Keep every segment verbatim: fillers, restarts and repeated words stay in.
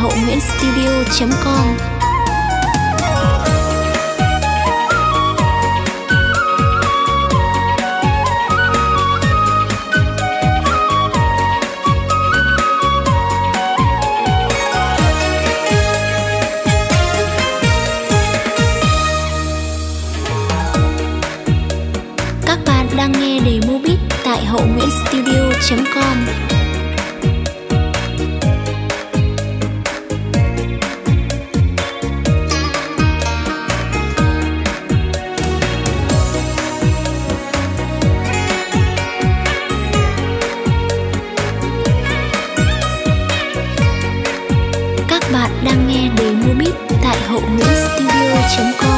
hậu nguyễn studio chấm com. Các bạn đang nghe demo beat tại hậu nguyễn studio chấm com. Các bạn đang nghe demo beat tại hậu nguyễn studio chấm com.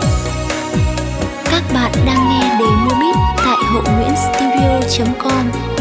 Các bạn đang nghe demo beat tại hậu nguyễn studio chấm com.